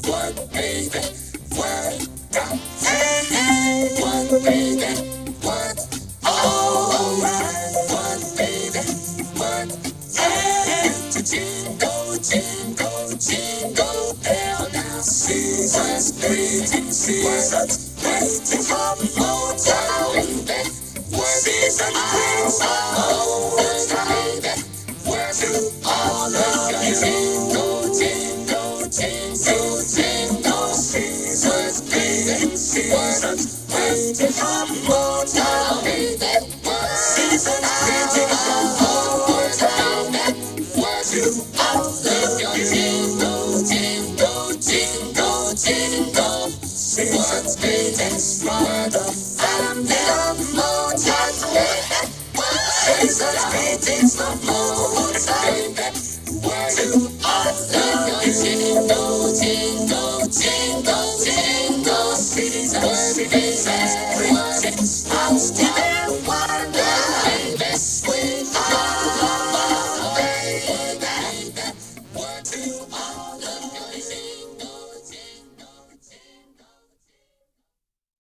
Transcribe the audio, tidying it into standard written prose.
What, baby? What? Hey, hey, what, baby? What? Alright, what, baby? What? Hey, to jingle, jingle, jingle bell now. Seasons greetings, seasons greetings from Motown, baby. Season greetings from Motown, baby. Where do all of you jingle, jingle, jingle, jingle, seasons greetings, seasons greetings from Motown, baby. Seasons greetings from Motown, baby. Where do all of you jingle, jingle, jingle, jingle, seasons greetings from the family of Motown, baby. Seasons greetings from Motown, baby. Where do all of you jingle, jingle, jingle, jingle, seasons greetings from